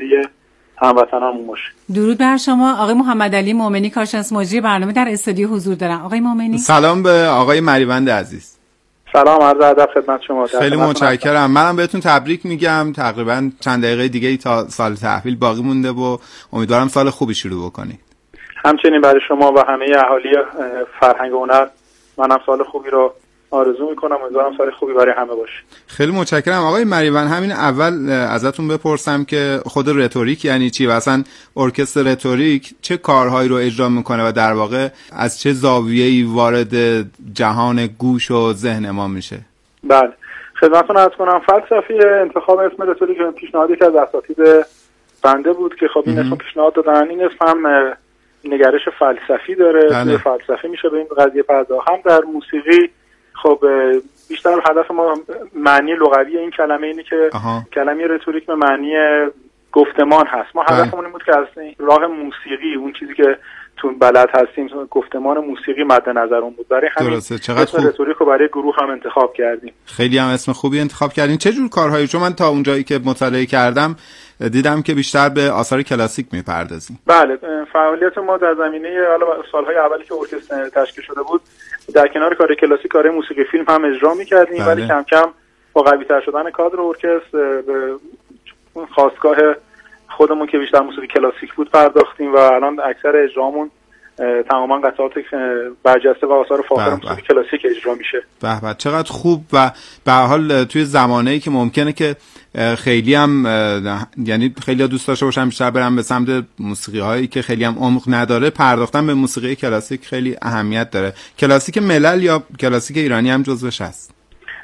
همه هموطنانمون باشه. درود بر شما. آقای محمد علی مومنی، کارشناس مجری برنامه در استودیو حضور دارم. آقای مومنی سلام به آقای مریوند عزیز. سلام، عرض ادب خدمت شما. خیلی متشکرم. منم بهتون تبریک میگم. تقریبا چند دقیقه دیگه تا سال تحویل باقی مونده و امیدوارم سال خوبی شروع بکنید. همچنین برای شما و همه اهالی فرهنگ و هنر منم سال خوبی رو آرزو میکنم. امیدوارم سال خوبی برای همه باشه. خیلی متشکرم آقای مریوند. همین اول ازتون بپرسم که خود رتوریک یعنی چی و اصلا ارکستر رتوریک چه کارهایی رو اجرا میکنه و در واقع از چه زاویه‌ای وارد جهان گوش و ذهن ما میشه؟ بله، خدمتتون عرض کنم فلسفی انتخاب اسم رتوریک پیشنهادی که از اساتید بنده بود که خب این اسم پیشنهاد دادن. این اسم هم نگرش فلسفی داره. بله. فلسفی میشه به این قضیه پرداخت. هم در موسیقی خب بیشتر هدف ما معنی لغوی این کلمه اینه که کلمه رتوریک به معنی گفتمان هست. ما هدفمون این بود که از راه موسیقی اون چیزی که تو بلد هستیم گفتمان موسیقی مد نظرمون بود. برای همین اسم رتوریک رو برای گروه هم انتخاب کردیم. خیلی هم اسم خوبی انتخاب کردین. چه جور کارهایی؟ چون من تا اونجایی که مطالعه کردم دیدم که بیشتر به آثار کلاسیک میپردازیم. بله، فعالیت ما در زمینه سالهای اولی که ارکستر تشکیل شده بود در کنار کار کلاسیک کار موسیقی فیلم هم اجرا می‌کردیم. ولی کم کم با قوی‌تر شدن کادر ارکستر به خواستگاه خودمون که بیشتر موسیقی کلاسیک بود پرداختیم و الان اکثر اجرامون تماما قطعات برجسته و آثار فاخر موسیقی کلاسیک اجرا میشه. به به، چقدر خوب. و به هر حال توی زمانه‌ای که ممکنه که خیلی هم یعنی خیلی دوست داشته باشن بیشتر برن به سمت موسیقی هایی که خیلی هم عمق نداره، پرداختن به موسیقی کلاسیک خیلی اهمیت داره. کلاسیک ملل یا کلاسیک ایرانی هم جزوش هست؟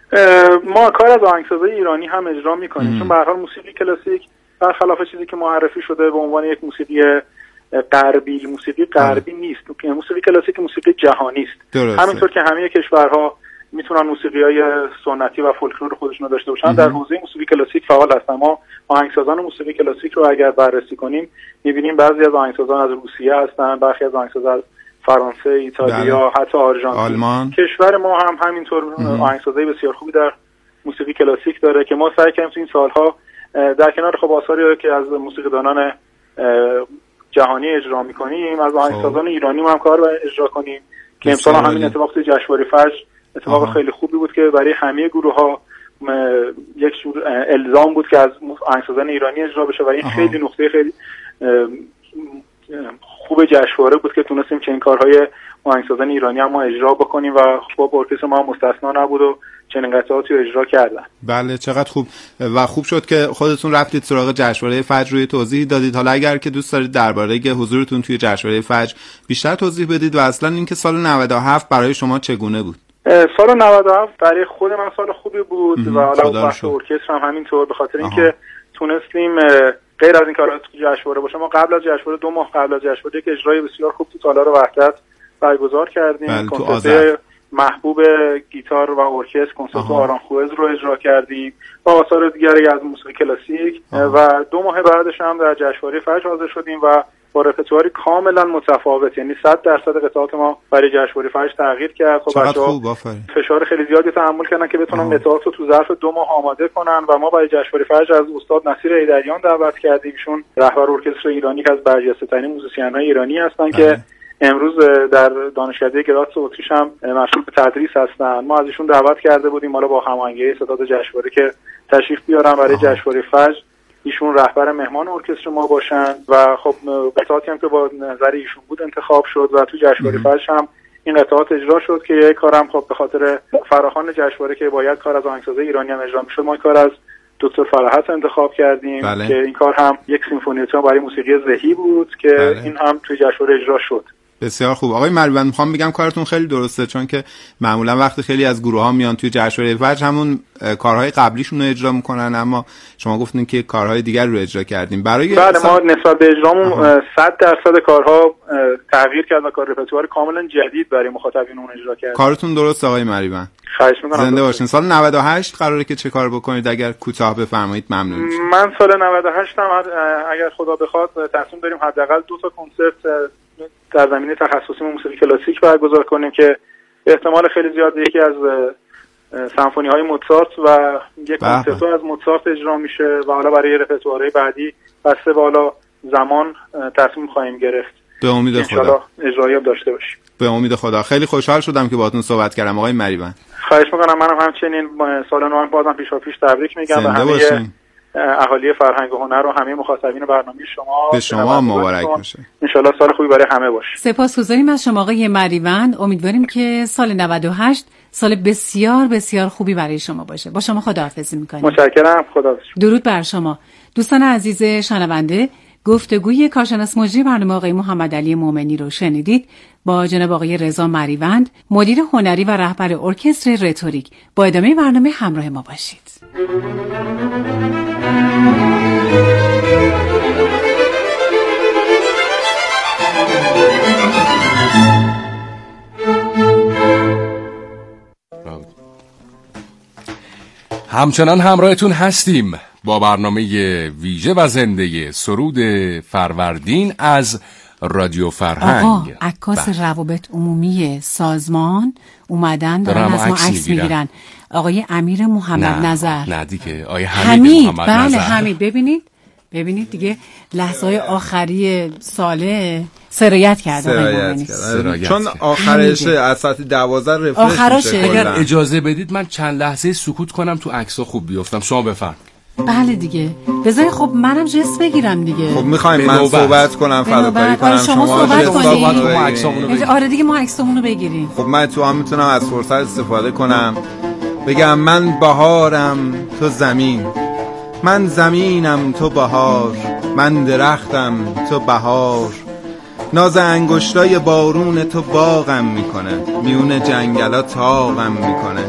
ما کار از آهنگسازی ایرانی هم اجرا میکنیم چون به هر حال موسیقی کلاسیک برخلاف چیزی که معرفی شده به عنوان یک موسیقی غربی، موسیقی غربی نیست. موسیقی کلاسیک موسیقی جهانی است. همینطور که همه کشورها میتونن موسیقی‌های سنتی و فولکلور خودشون رو داشته باشن، در حوزه موسیقی کلاسیک فعال هستن. ما آهنگسازان موسیقی کلاسیک رو اگر بررسی کنیم می‌بینیم بعضی از آهنگسازان از روسیه هستن، برخی از آهنگسازان از فرانسه، ایتالیا، حتی آرژانتین. آلمان. کشور ما هم همینطور آهنگسازی بسیار خوبی در موسیقی کلاسیک داره که ما سعی کردیم تو این سال‌ها در کنار خب آثاری که از موسیقیدانان جهانی اجرا می‌کنیم از آهنگسازان ایرانی هم کار اجرا کنیم که امسال همین اتفاق تو جشنواره فجر اتفاق خیلی خوبی بود که برای همه گروه‌ها یک جور الزام بود که از آهنگسازان ایرانی اجرا بشه و این خیلی نقطه خیلی خوب جشنواره بود که تونستیم چنین کارهای آهنگسازان ایرانی هم ما اجرا بکنیم و خب ارکستر ما مستثنا نبود و چنین قطعاتی رو اجرا کردن. بله، چقدر خوب. و خوب شد که خودتون رفتید سراغ جشنواره فجر روی توضیح دادید. حالا اگر که دوست دارید درباره حضورتون توی جشنواره فجر بیشتر توضیح بدید و اصلا اینکه سال 97 برای شما چگونه بود؟ سال 97 برای خود من سال خوبی بود و حالا بحث ارکستر هم همینطور، به خاطر اینکه تونستیم غیر از این کارا تو جشنواره باشه ما قبل از جشنواره 2 ماه قبل از جشنواره یک اجرای بسیار خوب تو تالار وحدت برگزار کردیم. کنسرت محبوب گیتار و ارکستر کنسرت آرانخوئز رو اجرا کردیم با آثار دیگری از موسیقی کلاسیک و 2 ماه بعدش هم در جشنواره فجر حاضر شدیم و با رپرتواری کاملا متفاوت، یعنی 100% قطعات ما برای جشنواره فجر تغییر کرد. خب بچه‌ها فشار خیلی زیادی تحمل کردن که بتونن قطعات رو تو ظرف 2 ماه آماده کنن و ما برای جشنواره فجر از استاد نصیر ایدریان دعوت کردیم. ایشون رهبر ارکستر ایرانی که از برجسته‌ترین موزیسین‌های ایرانی هستن که امروز در دانشکده گراتس اتریش هم مشغول به تدریس هستن. ما از ایشون دعوت کرده بودیم حالا با هماهنگی ستاد جشنواره که تشریف بیارن برای جشنواره فجر، ایشون رهبر مهمان ارکستر ما باشن و خب قطعاتی هم که با نظر ایشون بود انتخاب شد و تو جشنواره فجر هم این قطعات اجرا شد که یک کارم خب به خاطر فراخوان جشنواره که باید کار از آهنگساز ایرانی هم اجرا میشد ما کار از دکتر فرحت انتخاب کردیم. که این کار هم یک سیمفونیتون برای موسیقی ذهی بود که این هم توی جشنواره اجرا شد. بسیار خوب. آقای مروند میخوام بگم کارتون خیلی درسته، چون که معمولا وقتی خیلی از گروه‌ها میان توی جشنواره فجر همون کارهای قبلیشون رو اجرا میکنن، اما شما گفتین که کارهای دیگر رو اجرا کردیم. برای بله ما نسبت به اجرامون 100% کارها تغییر کرد و کار رپرتوار کاملا جدید برای مخاطبینمون اجرا کردیم. کارتون درست آقای مروند. خواهش می‌کنم. زنده باشین. سال 98 قراره که چه کار بکنید؟ اگر کوتاه بفرمایید ممنون میشم. من سال 98 هم اگر خدا بخواد تصمیم داریم حداقل 2 تا کنسرت در زمینه تخصصی موسیقی کلاسیک برگزار کنیم که احتمال خیلی زیاد یکی از سمفونی‌های موزارت و یک کنسرتو از موزارت اجرا میشه و حالا برای رپرتوارهای بعدی بسته به حالا زمان تصمیم خواهیم گرفت. به امید خدا اجرایی داشته باشیم. به امید خدا. خیلی خوشحال شدم که باهاتون صحبت کردم آقای مریوند. خواهش میکنم. منم همچنین سال نو بازم پیشاپیش تبریک میگم به همه اهالی فرهنگ و هنر و همه مخاطبین برنامه شما. به شما مبارک باشه. ان شاءالله سال خوبی برای همه باشه. سپاسگزاریم از شما آقای مریوند. امیدواریم که سال 98 سال بسیار بسیار خوبی برای شما باشه. با شما خداحافظی میکنیم. متشکرم. خداحافظ. درود بر شما. دوستان عزیز شنونده، گفتگوی کارشناس مجری برنامه آقای محمد علی مومنی رو شنیدید با جناب آقای رضا مریوند، مدیر هنری و رهبر ارکستر رتوریک. با ادامه برنامه همراه ما باشید. همچنان همراهتون هستیم با برنامه ویژه و زنده سرود فروردین از رادیو فرهنگ. آقا عکاس روابط عمومی سازمان اومدن دارن از ما عکس میگیرن. آقای امیر محمد نظر. نه دیگه آقای حمید محمد بله نظر. حمید ببینید دیگه لحظه‌های آخری ساله سرایت کرده. چون آخرش از ساعت 12 رفرش میشه. اگر اجازه بدید من چند لحظه سکوت کنم تو عکس‌ها خوب بیافتم. شما بفرمایید. بله دیگه بذاری خب منم جست بگیرم دیگه. خب میخوایم من صحبت کنم فداکاری کنم شما صحبت کنید. آره دیگه ما عکسامونو بگیریم. خب من تو هم میتونم از فرصت استفاده کنم بگم من بهارم تو زمین، من زمینم تو بهار، من درختم تو بهار، ناز انگشتای بارون تو باغم میکنه، میون جنگلا تاغم میکنه.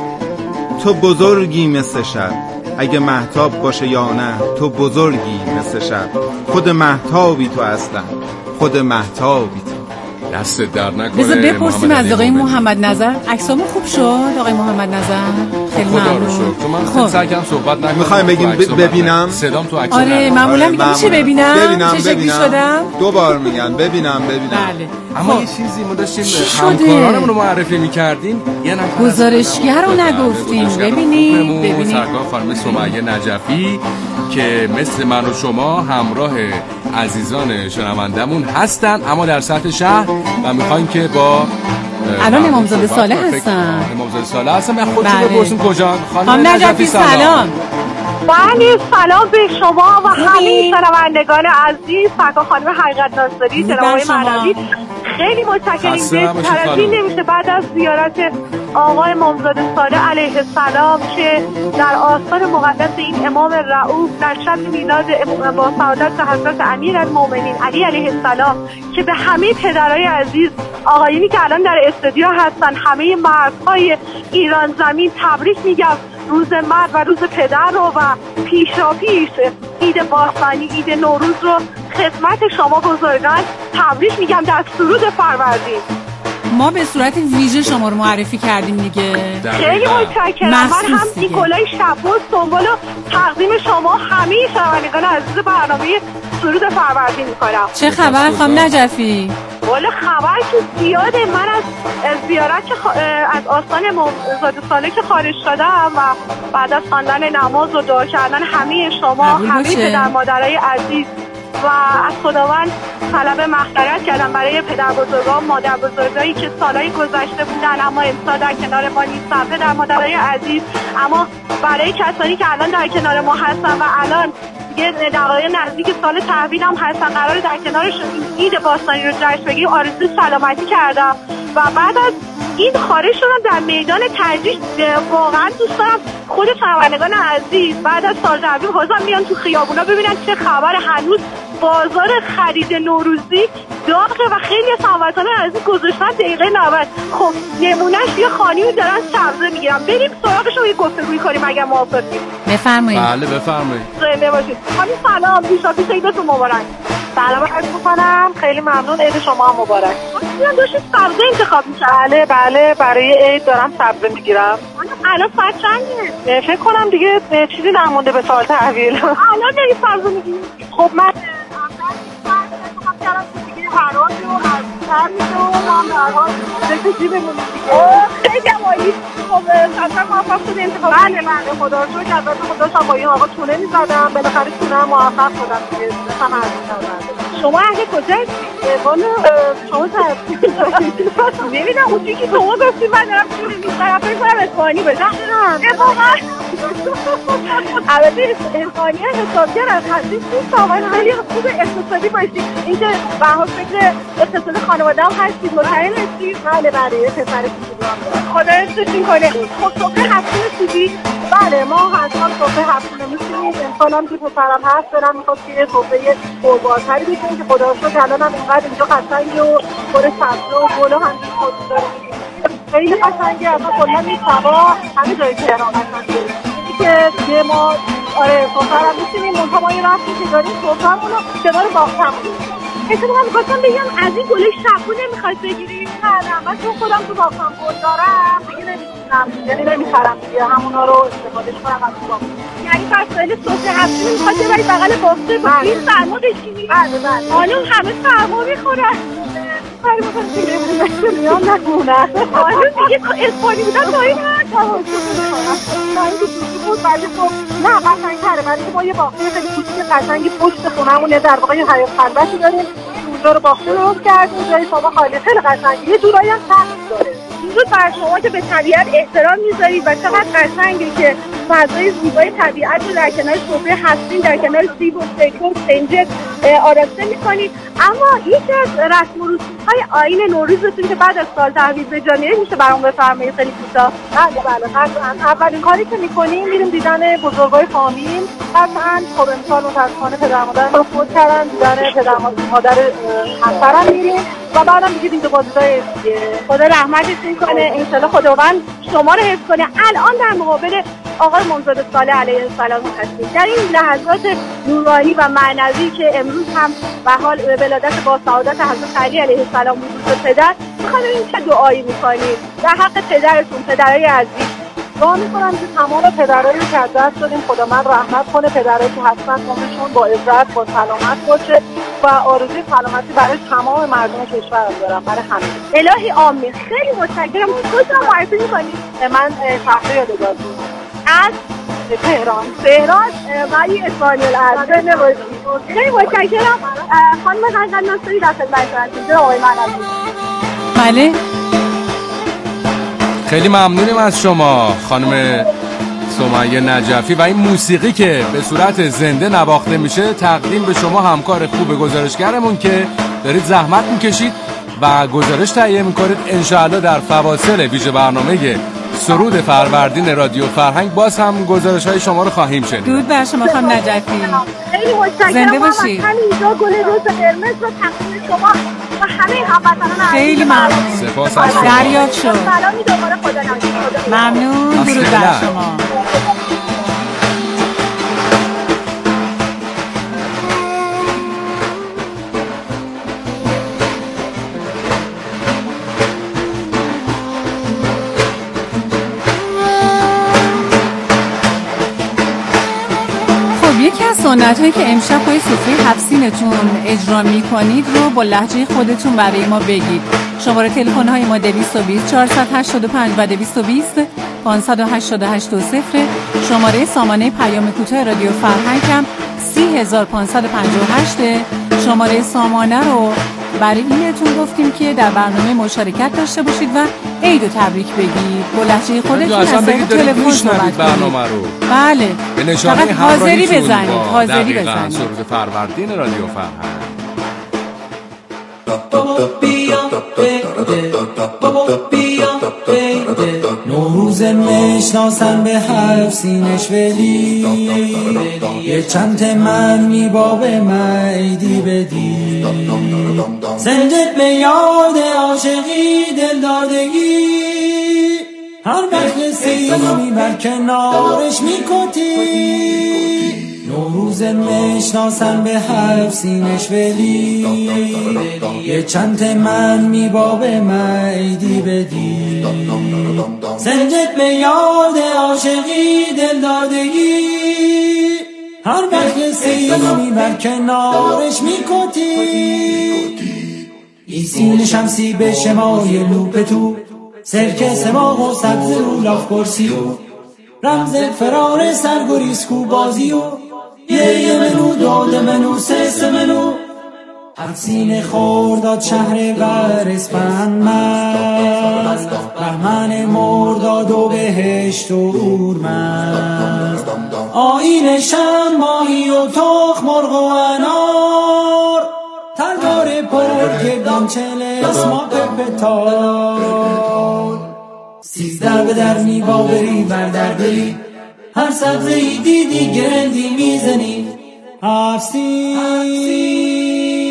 تو بزرگی مثل شب، اگه مهتاب باشه یا نه تو بزرگی مثل شب. خود مهتابی تو اصلا، خود مهتابی تو. دست در نکنه. بذار بپرسیم از آقای محمد نظر. عکسامون خوب شد آقای محمد نظر؟ خیلی ممنون. تو من خیلی سعی کردم صحبت نکنم. میخوایم بگیم ببینم صدام تو عکس. آره معمولا میگم میشه ببینم چه شکلی شدم. دو بار میگن ببینم. بله. اما یه چیزی ما داشتیم همکارانمون رو معرفی می‌کردیم، یه نفر گزارشگر رو نگفتیم. ببینید سرکار خانم سمیه نجفی که مثل من و شما همراه عزیزان شنوندمون هستن اما در سطح شهر و میخوایم که با الان امامزاده صالح هستن. امامزاده صالح هستن. من خودتون بپرسیم کجا. خانم نجفی سلام. بله سلام به شما و همه شنوندگان عزیز. سرکار خانم حقیقت ناصری، جناب آقای معنوی، خیلی متشکریم. بهترین نمیشه بعد از زیارت آقای امامزاده صالح علیه السلام که در آستان مقدس این امام رؤوف در شب میلاد با سعادت حضرت امیرالمومنین علی علیه السلام که به همه پدرای عزیز، آقایونی که الان در استودیو هستن، همه مردهای ایران زمین تبریک میگم. روز مرد و روز پدر رو و پیشاپیش عید باستانی، عید نوروز رو خدمت شما بزرگان تبریک میگم در سرود فروردین. ما به صورت ویژه شما رو معرفی کردیم دیگه. خیلی متشکرم. من هم نیکولای شبوس دنبال تقدیم شما همه شنوندگان عزیز برنامه سرود فروردین میکنم. چه خبر خانم نجفی؟ والا خبر که زیاده. من از زیارت از آستان امامزاده صالح که خارج شدم و بعد از خواندن نماز و دعا کردن همه شما، همه پدر مادرای عزیز و از خداوند طلب مغفرت کردم برای پدر بزرگان، مادر بزرگایی که سالهای گذشته بودن اما امسال در کنار ما نیستن، پدر مادرای عزیز. اما برای کسانی که الان در کنار ما هستن و الان دیگه دقایق نزدیک سال تحویل هم هستن، قراره در کنارشون عید باستانی رو جشن بگیریم، آرزوی سلامتی کردم و بعد از این خارج شدم در میدان تجریش. واقعا دوست دارم خود شنوندگان عزیز بعد از سال تحویل بازم بیان تو خیابونا ببینن چه خبر. هنوز بازار خرید نوروزی داغه و خیلی از هموطنان عزیز گذاشتن دقیقه 90. خب نمونهش یه خانمی دارن سبزه میگیرن، بریم سراغشون یه گفتگویی کنیم اگر موافقید. بفرمایید. بله بفرمایید. زنده باشید. خانم سلام، پیشاپیش عیدتون مبارک. سلام عرض می‌کنم. خیلی ممنون. عید شما هم مبارک. من داشتم سبزه انتخاب می‌کردم. بله برای عید دارم سبزه میگیرم. الان ساعت چنده؟ فکر کنم دیگه چیزی نمونده به سال تحویل. الان داری سبزه میگیری؟ خب من انتخاب کردم که دیگه هر روز بهتر میشه و ما هم در حال بکشی بمونیم دیگه. خیلی عالی. خب اصلا موفق شده انتخاب. بله خدا رو شکر. البته خدا شما با این آقا تونه میزدم، بالاخره تونه هم موفق شدم دیگه. هم شما اهل کجایی؟ والا شما نمیدونم اونجوری که شما گفتی من دارم تونه میزدم فکر کنم اسپانی بشم. واقعا البته اسپانی حسابگر از حدیث نیست، واقعا خیلی خوب اقتصادی باشید. اینکه به هر حال فکر اقتصاد خانواده هم هستید، مطمئن هستید؟ بله پسر خدا حفظشون کنه. خب صبح هفتونه چیزی؟ بله ما حتما صبح هفتونه میشونیم. امکانم که پسرم هست دارم میخواد که یه صبح قربانتری بکنیم که خدا رو شکر الان هم اینقدر اینجا قشنگه و پر سبزه و گل و همین خود داریم. خیلی قشنگه. اما کلا این سبا همه جای تهران قشنگه که دیگه ما پسرم میشونیم منطقه ما یه رفتیم که داریم صبحمون رو کنار باختمون. اتفاقا می‌خواستم بگم از این گل شبو نمی‌خواید بگیریم؟ نه من چون خودم تو باغم گل دارم دیگه نمی‌تونم، یعنی نمی‌خرم دیگه، همونا رو استفاده کنم از باغ. یعنی فرض صبح هفته می‌خواد برید بغل باغچه بگیر سرما بشینی. بله خانم همه سرما می‌خورن. کاری می‌کنم که نمی‌دونم نکنه. خانم دیگه اسپانی بودن تا این حد نه قشنگ‌تره. برای ما یه باغچه خیلی کوچیک قشنگی پشت خونه‌مون در واقع یه حیاط خلوتی داریم. اونجا رو باغچه درست کردیم، جای شما خالی، خیلی قشنگه. یه جورایی هم سخت داره. اینجور بر شما که به طبیعت احترام میذارید و چقدر قشنگه که فضای زیبای طبیعت رو در کنار صبح هستین، در کنار سیب و سیب و سنجد آراسته میکنید. اما یکی از رسم و رسوم‌های آیین نوروزتون که بعد از سال تحویل به جا میره میشه برام بفرمایید خیلی کوتاه؟ بله اولین کاری که میکنیم میریم دیدن بزرگای فامیل. قطعاً خب امسال متاسفانه پدر مادرم رو فوت کردن، دیدن پدر مادر همسرم میریم و بعدم دیگه دید بازی‌های دیگه. خدا رحمتتون کنه، ان شاءالله خداوند شما رو حفظ کنه. الان در مقابل آقای منزاد صالح علیه السلام هستیم در این لحظات نورانی و معنوی که امروز هم به حال ولادت با سعادت حضرت علی علیه السلام وجود پدر. میخوام این چه دعایی میکنید در حق پدرتون، پدرای عزیز؟ دعا میکنم که تمام پدرایی که از دست دادیم خداوند رحمت کنه، پدرایی که حتما عمرشون با عزت با سلامت باشه و آرزوی سلامتی برای تمام مردم کشور دارم، برای همه. الهی آمین. خیلی متشکرم. خودتون معرفی میکنید؟ من شهر یادگارتون از تهران ولی اسپانیول از خیلی متشکرم. خانم غزل ناصری در خدمت هستید. آقای معنوی. بله خیلی ممنونیم از شما خانم سمیه نجفی و این موسیقی که به صورت زنده نواخته میشه تقدیم به شما همکار خوب گزارشگرمون که دارید زحمت میکشید و گزارش تهیه میکنید. انشاءالله در فواصل ویژه برنامه سرود فروردین رادیو فرهنگ باز هم گزارش های شما رو خواهیم شنید. درود بر شما خانم نجفی. خیلی متشکرم. زنده باشید. همینجا گل رز قرمز رو تقدیم شما و همه هموطنان خیلی ممنون. سپاس از شما. دریات شد. سلامی دوباره خدا نگهدار. ممنون. درود بر شما. یکی از سنت هایی که امشب پای سفره هفسینتون اجرا می کنید رو با لهجه خودتون برای ما بگید. شماره تلفن های ما 220 485 و 220 588 شماره سامانه پیام کوتاه رادیو فرهنگ هم 30558. شماره سامانه رو برای اینتون گفتیم که در برنامه مشارکت داشته باشید و عید و تبریک بگید. با لهجه خودتون از تلفن صحبت برنامه رو. بله. به نشانه حاضری بزنید. حاضری بزنید. سرود فروردین رادیو فرهنگ. نوروز میشناسن به حرف سینش ولی یه چند من میباب معیدی بدی زنجت به یاد عاشقی دل دادگی هر وقت سیمی بر کنارش میکتی نوروز میشناسن به حرف سینش ولی یه چند من میباب معیدی بدی زنجت به یاد عاشقی دل دادگی هر وقت سیمی بر کنارش میکتی ایسین شمسی به شمای لوپ تو، سرکه سماغ و سبز رو لاف برسی و رمز فرار سرگریسکو بازی و یه منو داد منو سه منو حفسین خورداد شهر ورسپند مست، بهمن مرداد و بهشت و اورمند، آیین شم ماهی و تخم مرغ و انار، تلوار پر کردم چل اسما پپتار، 13 به در می باوری بر در بری، هر سبزه ای دیدی گرندی میزنی حفسین.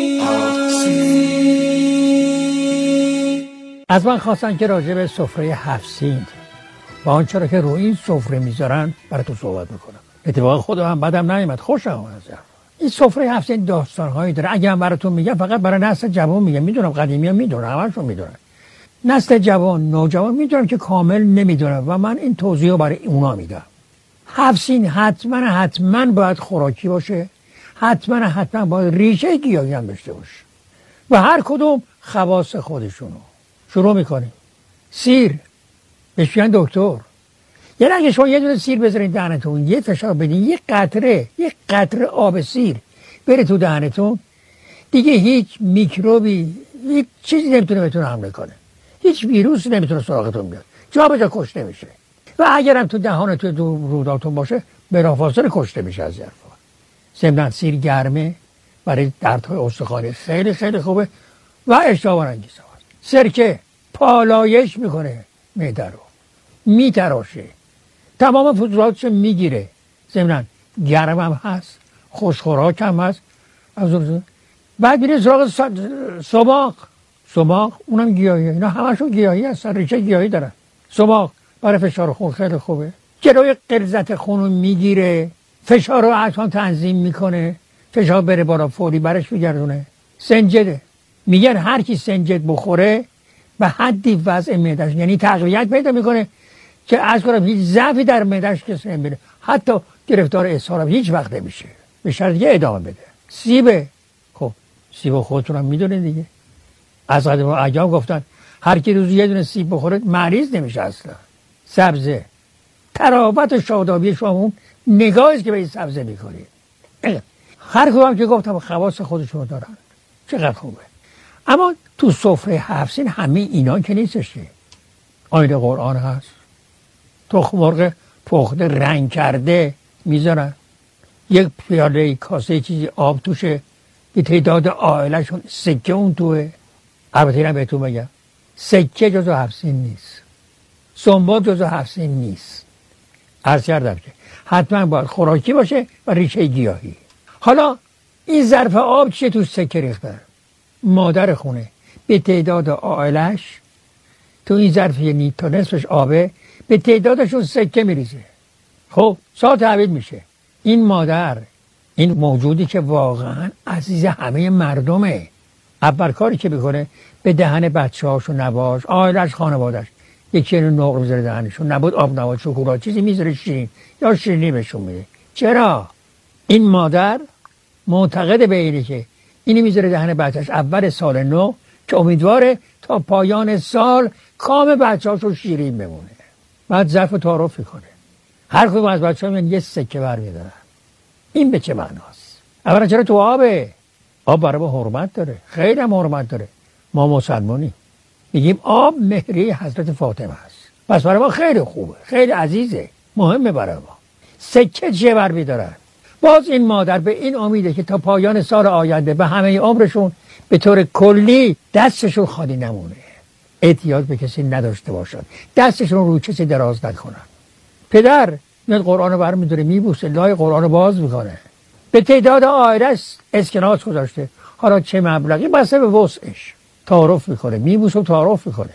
از من خواستن که راجع به سفره حفسین و آنچه را که روی این سفره میذارن برای تو صحبت میکنم. اتفاقا خودم هم بدم نیامد، خوشم اومد. این سفره حفسین داستانهایی داره. اگه هم براتون میگم فقط برای نسل جوان میگم، میدونم قدیمی‌ها میدونن، همشون میدونن. نسل جوان، نوجوان میدونم که کامل نمیدونم و من این توضیحو برای اونا میدم. حفسین حتما باید خوراکی باشه، حتما باید ریشه گیاهی هم داشته باشه و هر کدوم خواص خودشونو. شروع میکنیم. سیر بهش میگن دکتر. یعنی اگه شما یه دونه سیر بذارین دهنتون، یه فشار بدین، یک قطره آب سیر بره تو دهنتون، دیگه هیچ میکروبی، هیچ چیزی نمیتونه بهتون حمله کنه، هیچ ویروسی نمیتونه سراغتون بیاد، جا به جا کشته میشه و اگرم تو دهانتون تو روداتون باشه بلافاصله کشته میشه از حرفا. ضمن سیر گرمه، برای دردهای استخوانی خیلی خیلی خوبه و اشتها برانگیزه. سرکه پالایش میکنه، معده رو میتراشه، تمام فضولاتشو میگیره، ضمن گرم هم هست، خوشخوراک هم هست. بعد میره سراغ سماق، اونم گیاهیه. اینا همشون گیاهی هستن، ریشه گیاهی دارن. سماق برای فشار خون خیلی خوبه، جلوی غلظت خون رو میگیره، فشار رو حتما تنظیم میکنه، فشار بره بالا فوری برش میگردونه. سنجده، میگن هر کی سنجد بخوره به حدی وضع معده‌اش، یعنی تقویت پیدا میکنه که از کنم هیچ ضعفی در معده‌اش کسی نمیره، حتی گرفتار اسهال هم هیچ وقت نمیشه، به شرطی که ادامه بده. سیب، خب سیب خودتون هم میدونید دیگه، از قدیم ایام گفتن هر کی روزی یه دونه سیب بخوره مریض نمیشه اصلا. سبزه، تراوت و شادابی شما اون نگاهی که به این سبزه میکنید. هر کدوم که گفتم خواص خودشون دارن، چقدر خوبه. اما تو سفره حفسین همه اینا که نیستش. آیه قرآن هست، تخم مرغ پخته رنگ کرده میذارن، یک پیاله کاسه چیزی آب توشه، به تعداد عائله‌شون سکه اون توه. البته اینم بهتون بگم سکه جزو حفسین نیست، سنباد جزو حفسین نیست. عرض کردم که حتما باید خوراکی باشه و ریشه گیاهی. حالا این ظرف آب چیه توش سکه ریختن؟ مادر خونه به تعداد عائله‌اش تو این ظرف یعنی تا نصفش آبه، به تعدادشون سکه میریزه. خب ساعت تحویل میشه. این مادر، این موجودی که واقعا عزیز همه مردمه، اول کاری که بکنه به دهن بچه‌هاش و نواش، عائله‌اش، خانواده‌اش یکی نقل میذاره دهنشون، نبود آب نبات شکلات چیزی میذاره شیرین یا شیرینی بهشون میده. چرا؟ این مادر معتقد به اینه که اینی میذاره دهن بچه‌اش اول سال نو که امیدواره تا پایان سال کام بچه‌هاشو شیرین بمونه. بعد ظرف تعارف میکنه، هر کدوم از بچه‌ها میان یه سکه برمی‌دارن. این به چه معناست؟ اولا چرا تو آبه؟ آب برای ما حرمت داره، خیلی هم حرمت داره. ما مسلمانی میگیم آب مهریه حضرت فاطمه است، پس برای ما خیلی خوبه، خیلی عزیزه، مهمه برای ما. سکه چه برمی‌دارن؟ باز این مادر به این امیده که تا پایان سال آینده به همه عمرشون به طور کلی دستشون خالی نمونه، احتیاج به کسی نداشته باشن، دستشون رو کسی دراز نکنن. پدر میاد قرآن رو برمی‌داره میبوسه، لای قرآن رو باز میکنه، به تعداد عائله‌اش اسکناس گذاشته، حالا چه مبلغی بسته به وسعش تعارف میکنه، میبوسه و تعارف میکنه.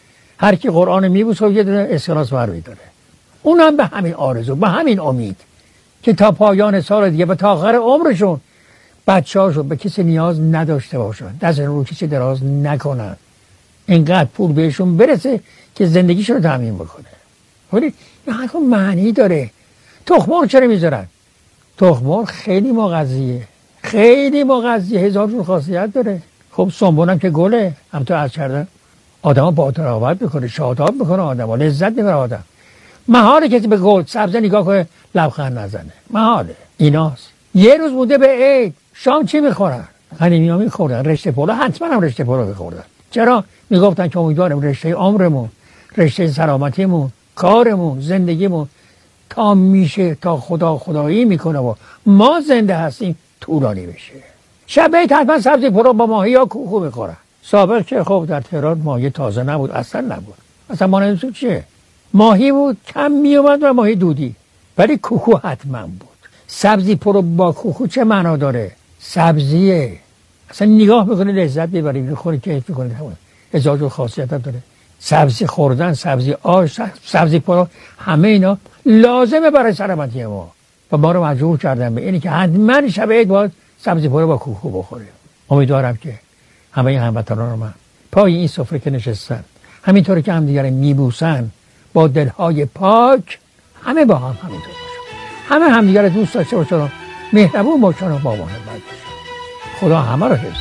هر کی قرآن میبوسه و یه دونه اسکناس برمی‌داره، اونم به همین آرزو، به همین امید که تا پایان سال دیگه و تا آخر عمرشون بچه‌هاشون به کسی نیاز نداشته باشن، دست رو کسی دراز نکنن، اینقدر پول بهشون برسه که زندگیشون رو تامین بکنه. ولی این حرف معنی داره. تخم مرغ چرا میذارن؟ تخم مرغ خیلی مغذیه، خیلی مغذیه، هزار جور خاصیت داره. خب سنبونم که گله، هم تو عرض کردن آدم با تراوت میکنه، شاداب میکنه، آدم لذت میبره. آدم محاله کسی به گل سبزه نگاه کنه لبخند نزنه، محاله. ایناست. یه روز بوده به عید، شام چی میخورن؟ غنیمی‌ها میخوردن رشته پلو، حتما هم رشته پلو میخوردن. چرا؟ میگفتن که امیدوارم رشته عمرمون، رشته سلامتیمون، کارمون، زندگیمون تا میشه، تا خدا خدایی میکنه و ما زنده هستیم طولانی بشه. شب عید حتما سبزی پلو با ماهی یا کوکو میخورن. سابق که خب در تهران ماهی تازه نبود، اصلا نبود. اصلا ما نمی‌دونیم چیه. ماهی بود کم میومد و ماهی دودی، ولی کوکو حتما بود. سبزی پلو با کوکو چه معنا داره؟ سبزیه، اصلا نگاه میکنه لذت ببری، میخوری که میکنه، ازاج و خاصیت هم داره. سبزی خوردن، سبزی آش، سبزی پلو، همه اینا لازمه برای سلامتی ما و ما رو مجبور کردن به اینی که حتما شب عید باید سبزی پلو با کوکو بخوریم. امیدوارم که همه هموطنان من پای این سفره که نشستن، همینطوری که همدیگه میبوسن با دلهای پاک، همه با هم همینطور باشن، همه همدیگه رو دوست داشته باشن، مهربون باشن و با محبت باشن. خدا همه رو حفظ.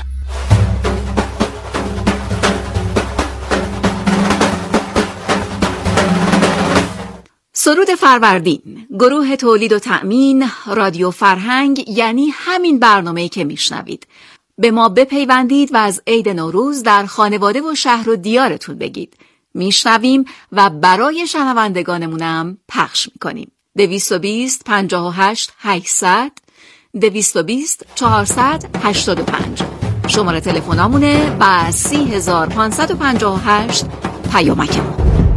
سرود فروردین، گروه تولید و تأمین رادیو فرهنگ، یعنی همین برنامه‌ای که میشنوید. به ما بپیوندید و از عید نوروز در خانواده و شهر و دیارتون بگید. میشنویم و برای شنوندگانمونم پخش میکنیم. 220 58 800 220 485 شماره تلفنامونه و 30558 پیامکمون.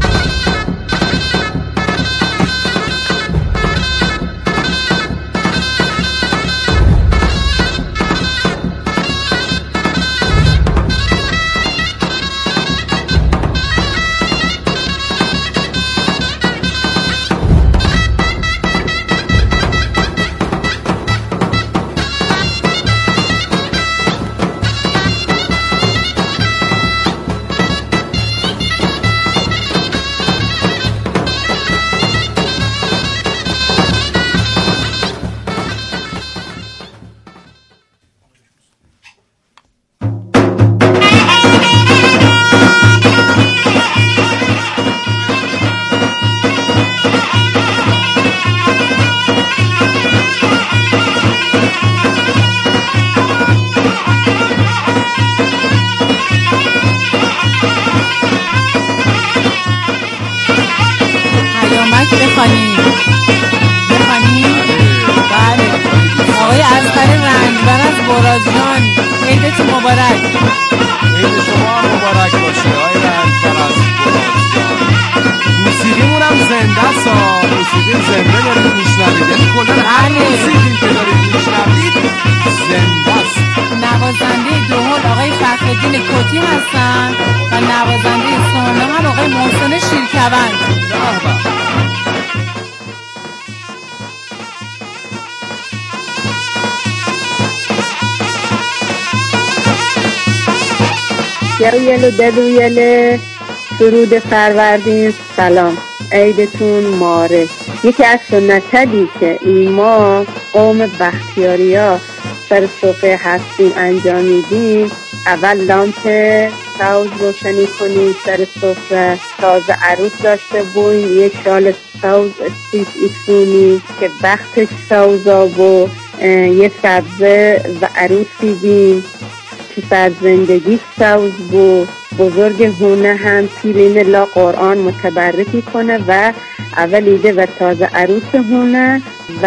دلویل سرود فروردین. سلام، عیدتون ماره. یکی از سنت‌هایی که ما قوم بختیاریا سر سفره هستیم انجام میدیم، اول لامپ سوز روشنی کنیم سر سفره، تازه عروس داشته بویم یک شال سوز استیف ایسونی که بختش سوزا و یه سبزه و عروسی بیم که از زندگی سوز بود. بزرگ هونه هم پیرین لا قرآن متبرک کنه و اول ایده و تازه عروس هونه و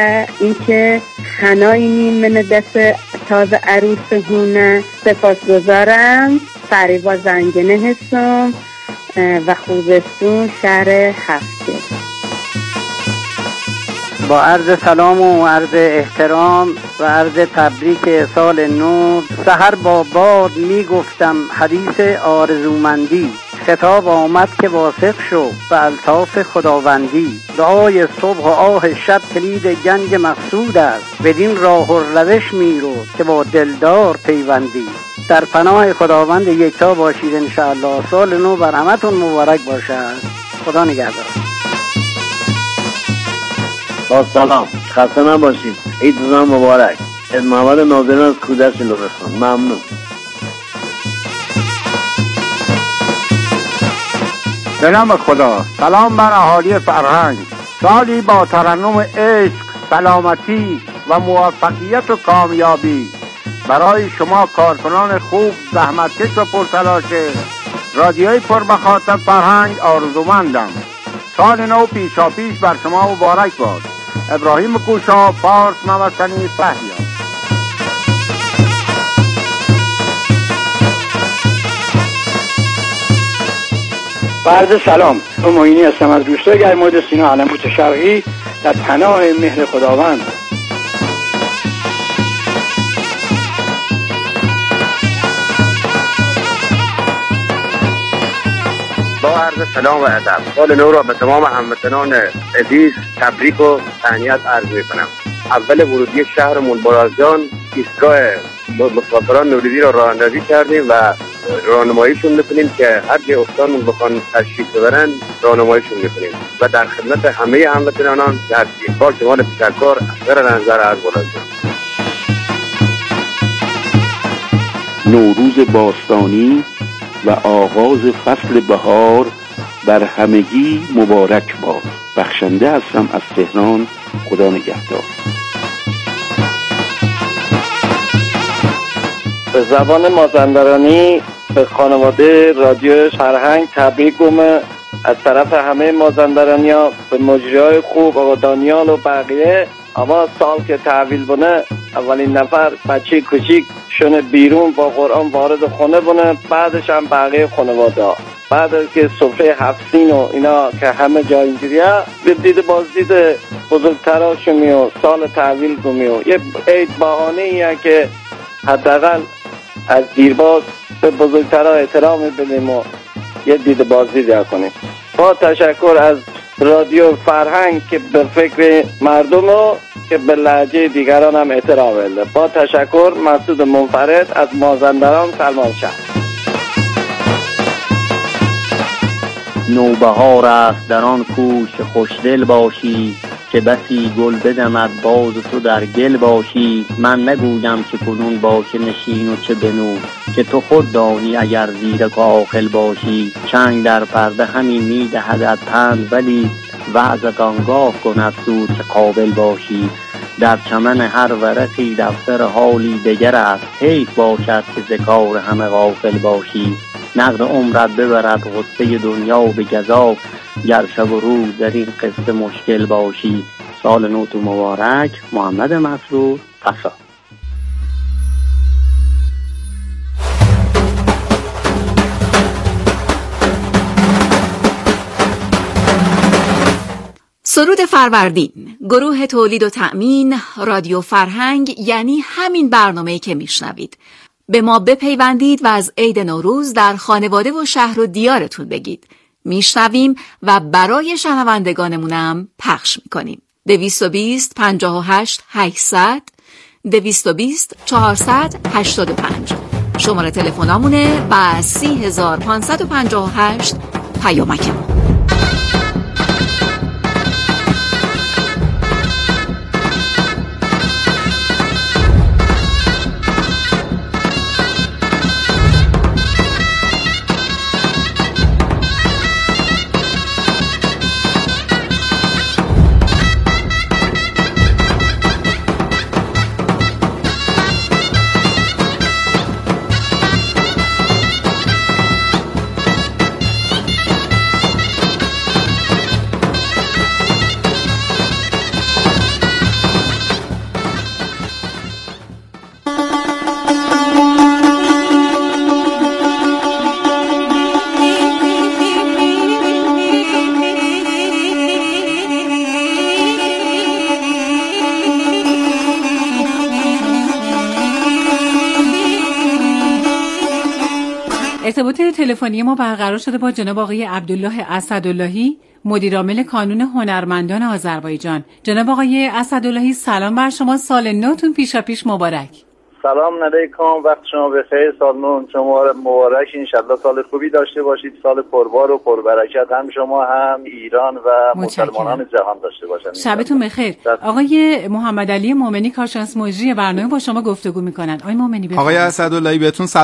اینکه خنایی نیم من دست تازه عروس هونه. سپاس گذارم. فریبا زنگنه هستم و خوزستون شهر هفته. با عرض سلام و عرض احترام و عرض تبریک سال نو، سحر با باد می گفتم حدیث آرزومندی، خطاب آمد که واثق شو به الطاف خداوندی، دعای صبح و آه شب کلید گنج مقصود است، بدین راه و روش می رو که با دلدار پیوندی. در پناه خداوند یکتا باشید انشاءالله. سال نو بر همتون مبارک باشد. خدا نگهدار. با سلام، خسته نباشید. عید روزتون مبارک. محمد ناظرین از کودک لرستان. ممنون. به نام خدا. سلام بر اهالی فرهنگ. سالی با ترنم عشق، سلامتی و موفقیت و کامیابی برای شما کارکنان خوب، زحمتکش و پرتلاش رادیوی پرمخاطب فرهنگ آرزومندم. سال نو پیشاپیش بر شما مبارک باد. ابراهیم کوشا، فارس موطنی، فهیا. عرض سلام. معینی هستم از روستای گرماد سینا علموت شرقی در پناه مهر خداوند. با عرض سلام و ادب، سال نو را به تمام هموطنان عزیز تبریک و تهنیت عرض می‌کنم. اول ورودی شهرمون بارزجان ایستگاه مسافران نوریزی را راه اندازی کردیم و راهنماییشون می‌کنیم که هر جای استانمون بخوان تشریف ببرن راهنماییشون می‌کنیم و در خدمت همه هموطنان هستیم. با کمال تشکر، افسر نظر از بارزجان. نوروز باستانی و آغاز فصل بهار بر همگی مبارک باد. بخشنده هستم از تهران. خدا نگهدار. به زبان مازندرانی به خانواده رادیو فرهنگ تبریک گم از طرف همه مازندرانی‌ها به مجریای خوب آقا دانیال و بقیه. اما سال که تحویل بونه اولین نفر بچه کوچیک شونه بیرون با قرآن وارد خونه بونه، بعدش هم بقیه خانواده ها. بعد از که سفره 7 سین و اینا که همه جا اینجوریه دید بازدید بزرگتراشونی و سال تحویل گمی و یه عید بهانه‌ایه که حداقل از دیرباز به بزرگترها احترام بدیم و یه دید بازدید کنیم. با تشکر از رادیو فرهنگ که به فکر مردم و که به لهجه دیگران هم احترام بده. با تشکر، مسعود منفرد از مازندران، سلمان شهر. نوبهار است در آن کوش خوشدل باشی، که بسی گل بدمد باز تو در گل باشی. من نگویم که کنون باشه نشین و چه بنو، که تو خود دانی اگر زیر کاخل باشی. چنگ در پرده همی میدهد پند، ولی وعظت آنگاه کند سود که قابل باشی. در چمن هر ورقی دفتر حالی دگر است، حیف باشد که ز کار همه غافل باشی. نقد عمرت ببرد غصه دنیا به گزاف، گر شب و روز در این قصه مشکل باشی. سال نو تو مبارک. محمد مسرور، فسا. سرود فروردین، گروه تولید و تأمین رادیو فرهنگ، یعنی همین برنامه‌ای که میشنوید. به ما بپیوندید و از عید نوروز در خانواده و شهر و دیارتون بگید. میشنویم و برای شنوندگانمونم پخش میکنیم. 220 58 800 220 485 شماره تلفنامونه و 30558 پیامکمون. ارتباط تلفنی ما برقرار شده با جناب آقای عبدالله اسداللهی، مدیر عامل کانون هنرمندان آذربایجان. جناب آقای اسداللهی، سلام بر شما. سال نوتون پیشاپیش مبارک. سلام علیکم، وقت شما بخیر. سال نو شما مبارک، انشالله سال خوبی داشته باشید، سال پربار و پربرکت هم شما هم ایران و مسلمانان جهان داشته باشند. شبتون بخیر. آقای محمد علی مومنی، کارشناس مجری برنامه با شما گفتگو میکنن. آقای مومنی، آقای اسداللهی بهتون